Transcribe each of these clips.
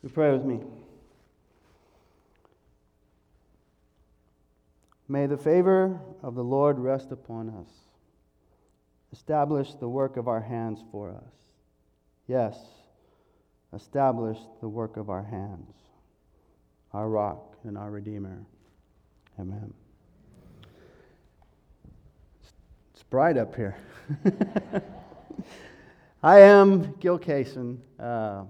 You pray with me. May the favor of the Lord rest upon us. Establish the work of our hands for us. Yes, establish the work of our hands, our rock and our Redeemer. Amen. It's bright up here. I am Gil Kaysen. I've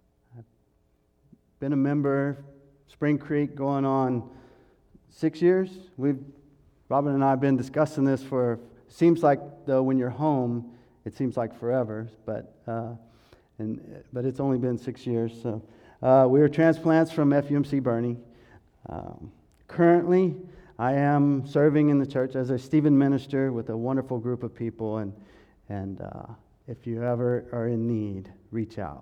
been a member, Spring Creek, going on 6 years. Robin and I have been discussing this for, seems like, though, when you're home, it seems like forever, but it's only been 6 years. So we are transplants from FUMC Boerne. Currently, I am serving in the church as a Stephen minister with a wonderful group of people, and if you ever are in need, reach out.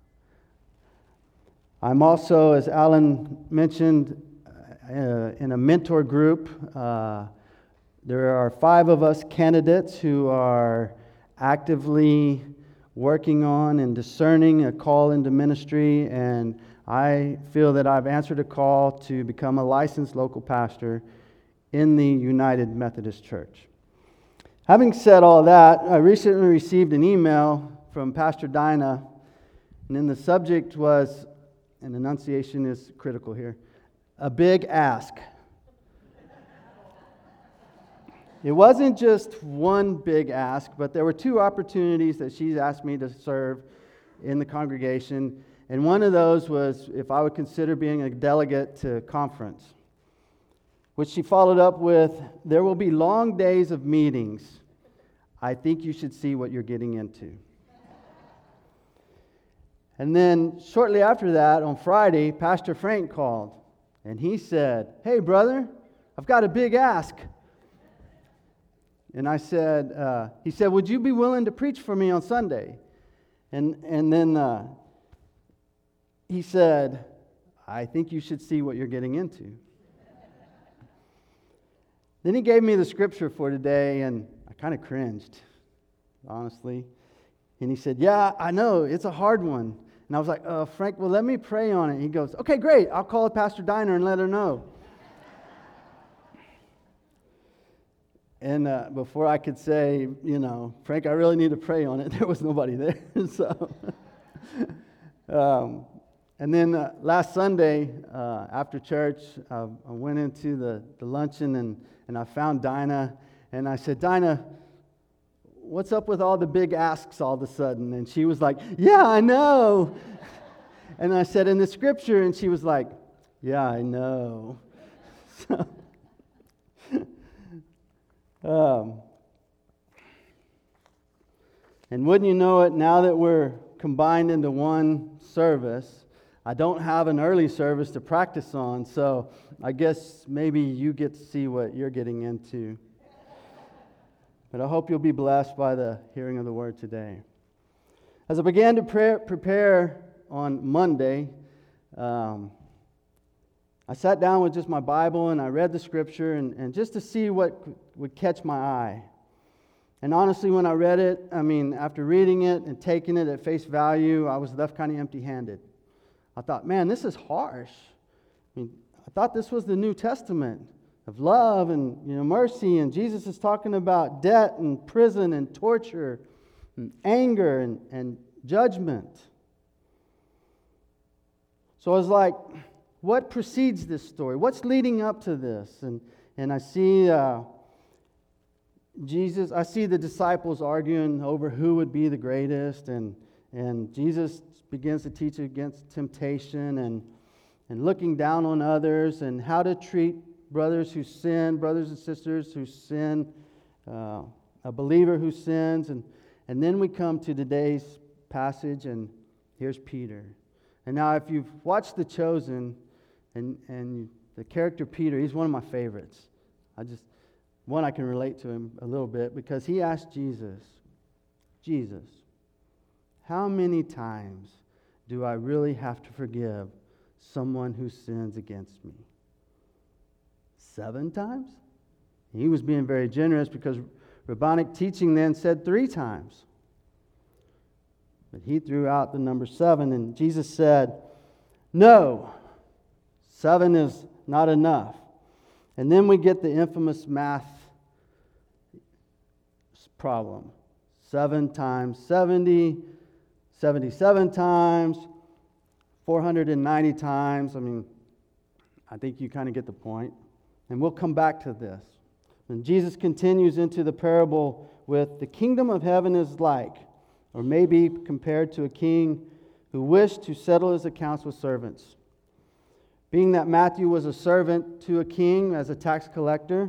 I'm also, as Alan mentioned, in a mentor group. There are 5 of us candidates who are actively working on and discerning a call into ministry, and I feel that I've answered a call to become a licensed local pastor in the United Methodist Church. Having said all that, I recently received an email from Pastor Dinah, and then the subject was, and enunciation is critical here, a big ask. It wasn't just one big ask, but there were 2 opportunities that she's asked me to serve in the congregation, and one of those was if I would consider being a delegate to a conference, which she followed up with, there will be long days of meetings. I think you should see what you're getting into. And then shortly after that, on Friday, Pastor Frank called, and he said, "Hey, brother, I've got a big ask." And I said, he said, "Would you be willing to preach for me on Sunday?" And then he said, "I think you should see what you're getting into." Then he gave me the scripture for today, and I kind of cringed, honestly. And he said, "Yeah, I know, it's a hard one." And I was like, "Frank, well, let me pray on it." He goes, "Okay, great. I'll call Pastor Dinah and let her know." And before I could say, "Frank, I really need to pray on it," there was nobody there. So, and then last Sunday after church, I went into the luncheon and I found Dinah, and I said, "Dinah, what's up with all the big asks all of a sudden?" And she was like, "Yeah, I know." And I said, "In the scripture," and she was like, "Yeah, I know." And wouldn't you know it, now that we're combined into one service, I don't have an early service to practice on, so I guess maybe you get to see what you're getting into. But I hope you'll be blessed by the hearing of the word today. As I began to prepare on Monday, I sat down with just my Bible and I read the scripture and just to see what would catch my eye. And honestly, when I read it, after reading it and taking it at face value, I was left kind of empty-handed. I thought, man, this is harsh. I thought this was the New Testament of love and mercy, and Jesus is talking about debt and prison and torture and anger and judgment. So I was like, what precedes this story? What's leading up to this? And I see Jesus. I see the disciples arguing over who would be the greatest, and Jesus begins to teach against temptation and looking down on others and how to treat brothers who sin, brothers and sisters who sin, a believer who sins, and then we come to today's passage, and here's Peter. And now, if you've watched The Chosen, and the character Peter, he's one of my favorites. I can relate to him a little bit because he asked Jesus, how many times do I really have to forgive someone who sins against me? 7 times? He was being very generous because rabbinic teaching then said 3 times. But he threw out the number 7, and Jesus said, No, 7 is not enough. And then we get the infamous math problem. 7 times 70, 77 times, 490 times. I mean, I think you kind of get the point. And we'll come back to this. And Jesus continues into the parable with, the kingdom of heaven is like, or may be compared to a king who wished to settle his accounts with servants. Being that Matthew was a servant to a king as a tax collector,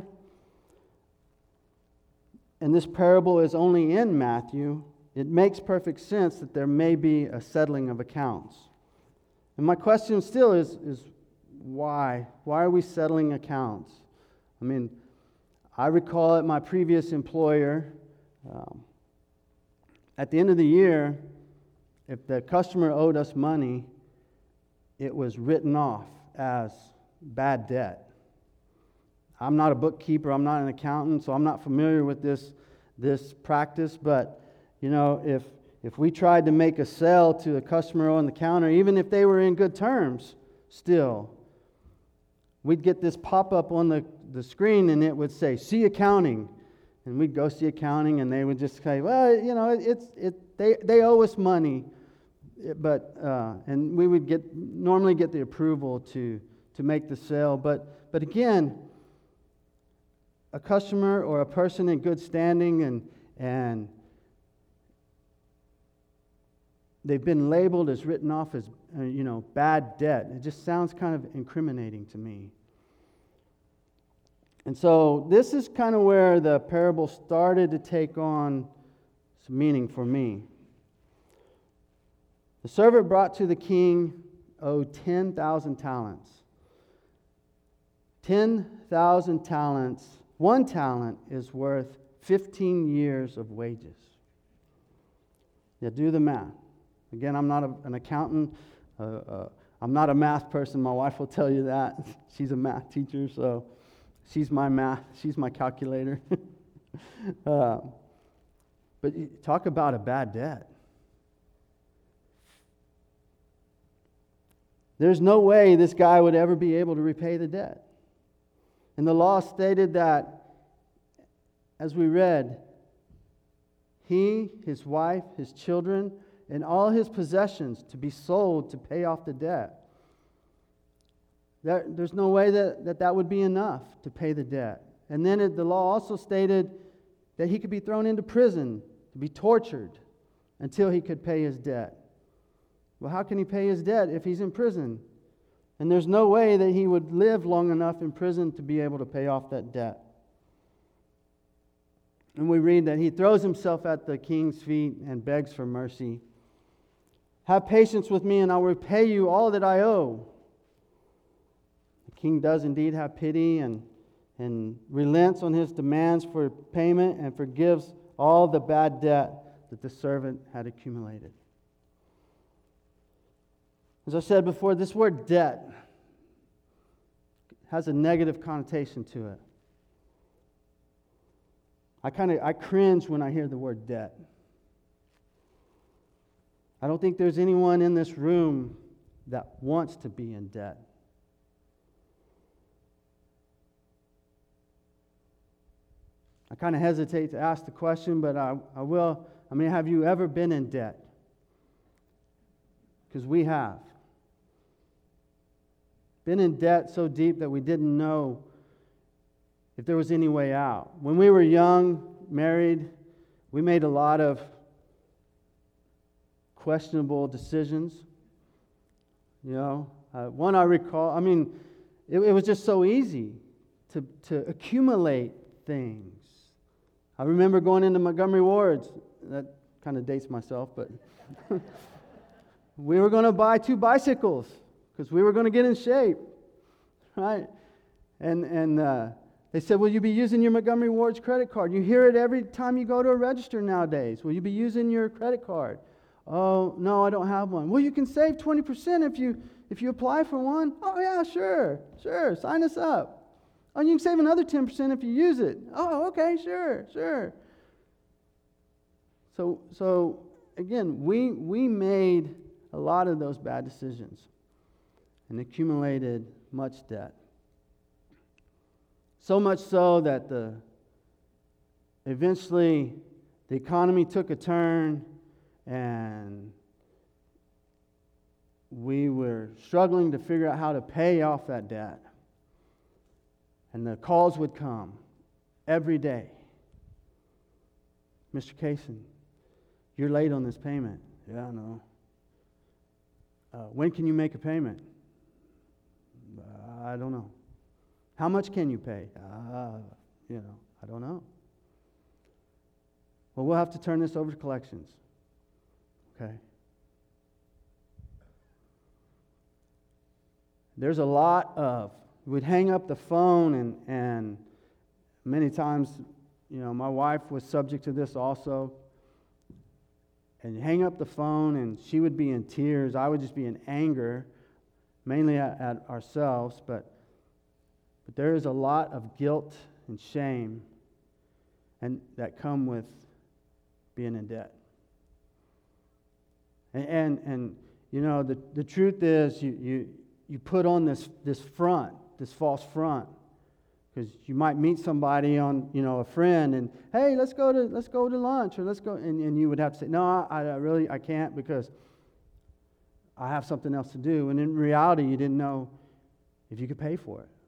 and this parable is only in Matthew, it makes perfect sense that there may be a settling of accounts. And my question still is why? Why are we settling accounts? I mean, I recall at my previous employer, at the end of the year, if the customer owed us money, it was written off as bad debt. I'm not a bookkeeper, I'm not an accountant, so I'm not familiar with this practice, but you know, if we tried to make a sale to a customer on the counter, even if they were in good terms, still, we'd get this pop-up on the screen and it would say, see accounting. And we'd go see accounting and they would just say, well, you know, they owe us money. But and we would normally get the approval to make the sale. But again, a customer or a person in good standing and they've been labeled as written off as bad debt. It just sounds kind of incriminating to me. And so this is kind of where the parable started to take on some meaning for me. The servant brought to the king owed 10,000 talents. 10,000 talents, 1 talent is worth 15 years of wages. Yeah, do the math. Again, I'm not an accountant. I'm not a math person. My wife will tell you that. She's a math teacher, so she's my calculator. But talk about a bad debt. There's no way this guy would ever be able to repay the debt. And the law stated that, as we read, he, his wife, his children, and all his possessions to be sold to pay off the debt. There's no way that would be enough to pay the debt. And then the law also stated that he could be thrown into prison, to be tortured, until he could pay his debt. Well, how can he pay his debt if he's in prison? And there's no way that he would live long enough in prison to be able to pay off that debt. And we read that he throws himself at the king's feet and begs for mercy. Have patience with me and I will repay you all that I owe. The king does indeed have pity and relents on his demands for payment and forgives all the bad debt that the servant had accumulated. As I said before, this word debt has a negative connotation to it. I cringe when I hear the word debt. I don't think there's anyone in this room that wants to be in debt. I kind of hesitate to ask the question, but I will. I mean, have you ever been in debt? Because we have. Been in debt so deep that we didn't know if there was any way out. When we were young, married, we made a lot of questionable decisions. One I recall, I mean, it was just so easy to accumulate things. I remember going into Montgomery Ward's. That kind of dates myself, but we were going to buy 2 bicycles because we were going to get in shape, right? And they said, will you be using your Montgomery Ward's credit card? You hear it every time you go to a register nowadays. Will you be using your credit card? Oh, no, I don't have one. Well, you can save 20% if you apply for one. Oh, yeah, sure, sign us up. Oh, you can save another 10% if you use it. Oh, okay, sure. So again, we made a lot of those bad decisions. and accumulated much debt. So much so that eventually the economy took a turn, and we were struggling to figure out how to pay off that debt. And the calls would come every day. Mr. Kaysen, you're late on this payment. Yeah, I know. When can you make a payment? I don't know. How much can you pay? I don't know. Well, we'll have to turn this over to collections. Okay. There's a lot of, we'd hang up the phone, and many times, my wife was subject to this also. And you hang up the phone, and she would be in tears. I would just be in anger, mainly at ourselves. But there is a lot of guilt and shame and that come with being in debt. And the truth is, you put on this front, this false front, because you might meet somebody on, a friend, and hey, let's go to lunch, or let's go, and you would have to say, no, I can't, because I have something else to do. And in reality, you didn't know if you could pay for it.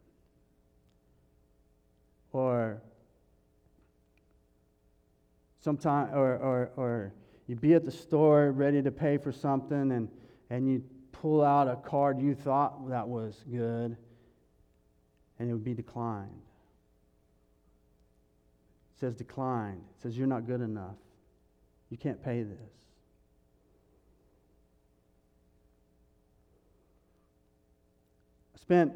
Or sometime, or you'd be at the store ready to pay for something, and you pull out a card you thought that was good, and it would be declined. It says declined. It says you're not good enough. You can't pay this. I spent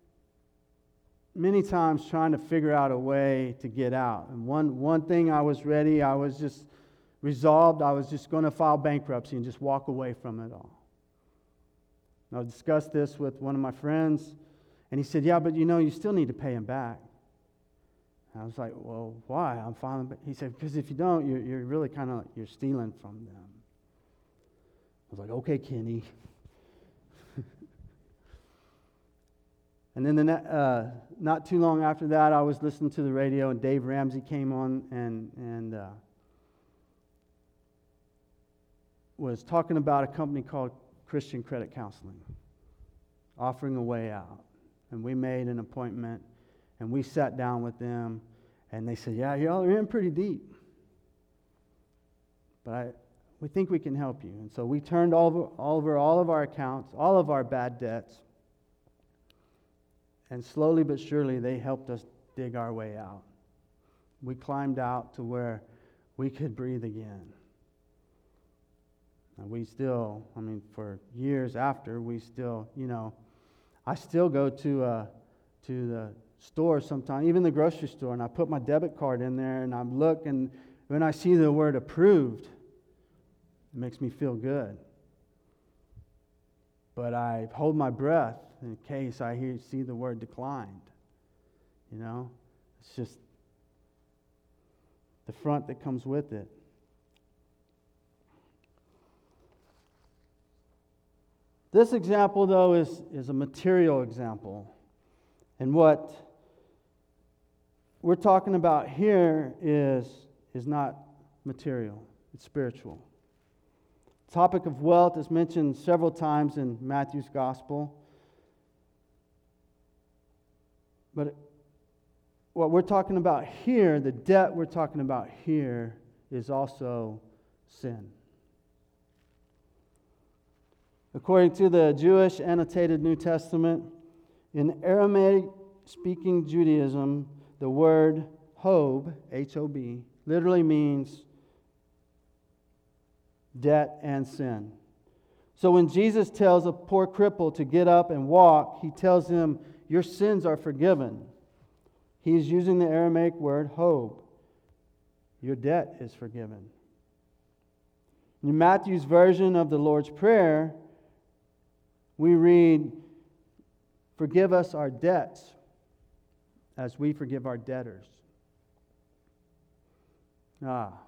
many times trying to figure out a way to get out. And one thing I was ready, I was just resolved, I was just going to file bankruptcy and just walk away from it all. And I discussed this with one of my friends, and he said, yeah, but you still need to pay him back. And I was like, well, why? I'm filing back. He said, because if you don't, you're really you're stealing from them. I was like, okay, Kenny. And then not too long after that, I was listening to the radio, and Dave Ramsey came on and was talking about a company called Christian Credit Counseling, offering a way out. And we made an appointment, and we sat down with them, and they said, yeah, y'all are in pretty deep, but we think we can help you. And so we turned over all of our accounts, all of our bad debts, and slowly but surely they helped us dig our way out. We climbed out to where we could breathe again. And we still, for years after, we still, I still go to the store sometimes, even the grocery store, and I put my debit card in there, and I look, and when I see the word approved, it makes me feel good. But I hold my breath in case I see the word declined. It's just the front that comes with it. This example, though, is a material example. And what we're talking about here is not material, it's spiritual. The topic of wealth is mentioned several times in Matthew's gospel. But what we're talking about here, the debt we're talking about here, is also sin. According to the Jewish annotated New Testament, in Aramaic-speaking Judaism, the word hob, H-O-B, literally means debt and sin. So when Jesus tells a poor cripple to get up and walk, he tells him, your sins are forgiven. He is using the Aramaic word hob. Your debt is forgiven. In Matthew's version of the Lord's Prayer, we read, forgive us our debts as we forgive our debtors.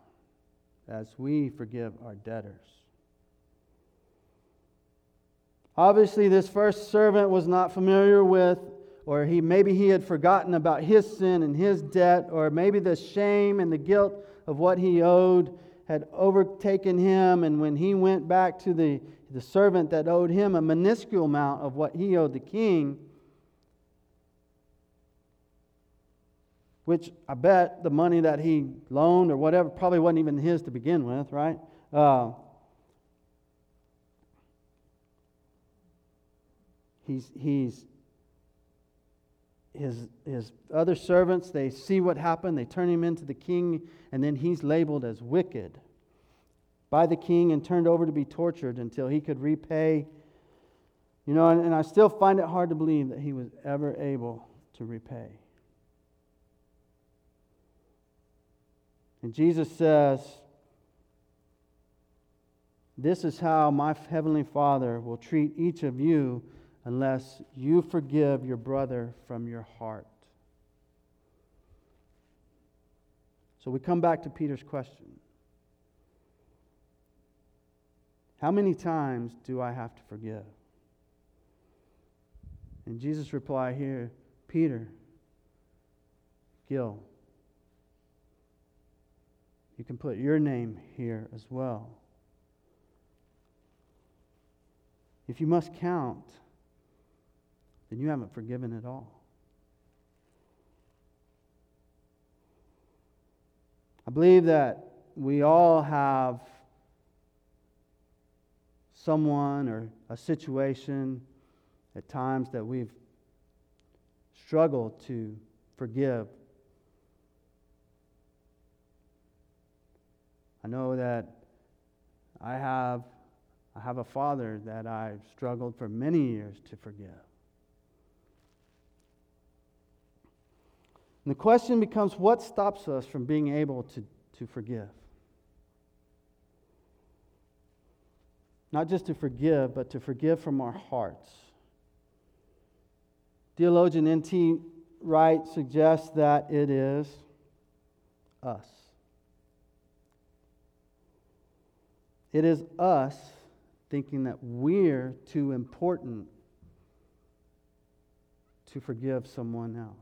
As we forgive our debtors. Obviously, this first servant was not familiar with, or maybe he had forgotten about his sin and his debt, or maybe the shame and the guilt of what he owed had overtaken him, and when he went back to the servant that owed him a minuscule amount of what he owed the king, which I bet the money that he loaned or whatever probably wasn't even his to begin with, right? His other servants, they see what happened, they turn him into the king, and then he's labeled as wicked by the king and turned over to be tortured until he could repay. You know, and I still find it hard to believe that he was ever able to repay. And Jesus says, "This is how my heavenly Father will treat each of you unless you forgive your brother from your heart." So we come back to Peter's question. How many times do I have to forgive? And Jesus' reply here, Peter, Gil, you can put your name here as well. If you must count, then you haven't forgiven at all. I believe that we all have someone or a situation at times that we've struggled to forgive. I know that I have a father that I've struggled for many years to forgive. And the question becomes, what stops us from being able to forgive? Not just to forgive, but to forgive from our hearts. Theologian N.T. Wright suggests that it is us. It is us thinking that we're too important to forgive someone else.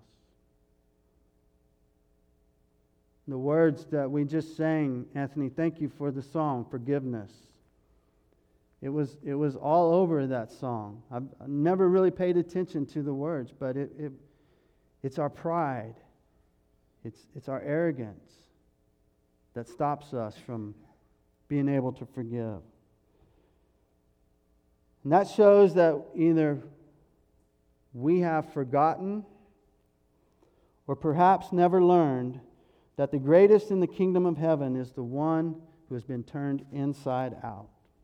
The words that we just sang, Anthony, thank you for the song, Forgiveness. It was all over that song. I've never really paid attention to the words, but it's our pride. It's our arrogance that stops us from being able to forgive. And that shows that either we have forgotten or perhaps never learned that the greatest in the kingdom of heaven is the one who has been turned inside out.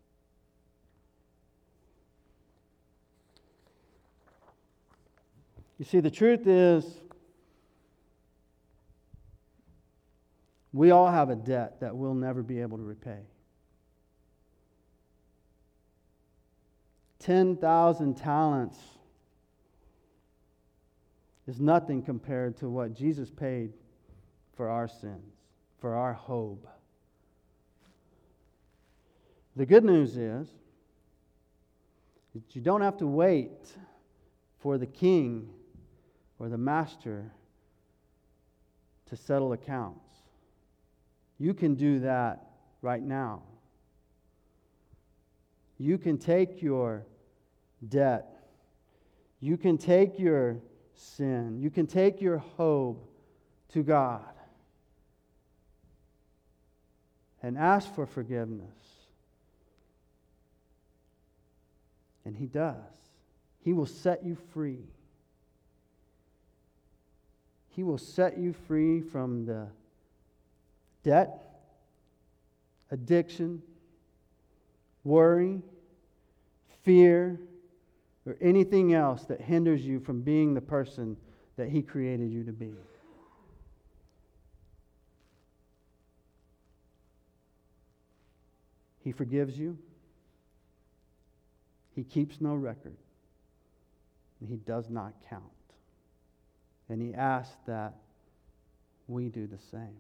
You see, the truth is, we all have a debt that we'll never be able to repay. 10,000 talents is nothing compared to what Jesus paid for our sins, for our hope. The good news is that you don't have to wait for the king or the master to settle accounts. You can do that right now. You can take your debt. You can take your sin. You can take your hope to God and ask for forgiveness. And He does. He will set you free. He will set you free from the debt, addiction, worry, fear, or anything else that hinders you from being the person that He created you to be. He forgives you. He keeps no record. And He does not count. And He asks that we do the same.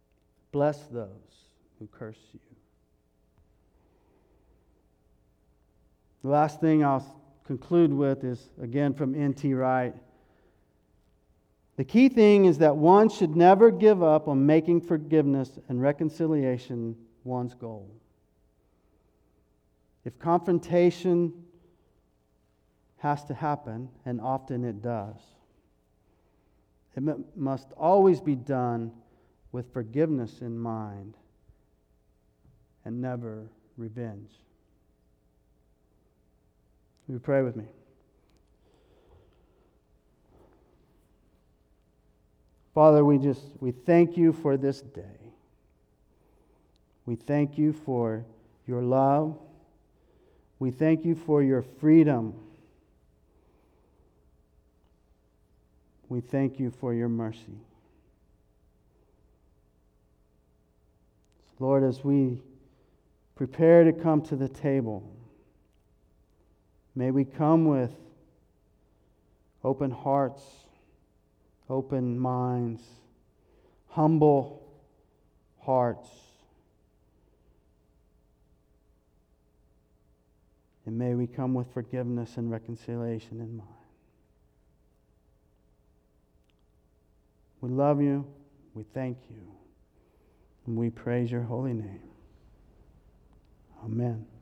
Bless those who curse you. The last thing I'll conclude with is, again, from N.T. Wright. The key thing is that one should never give up on making forgiveness and reconciliation one's goal. If confrontation has to happen, and often it does, it must always be done with forgiveness in mind and never revenge. Will you pray with me? Father, we thank you for this day. We thank you for your love. We thank you for your freedom. We thank you for your mercy. Lord, as we prepare to come to the table, may we come with open hearts, open minds, humble hearts. And may we come with forgiveness and reconciliation in mind. We love you. We thank you. And we praise your holy name. Amen.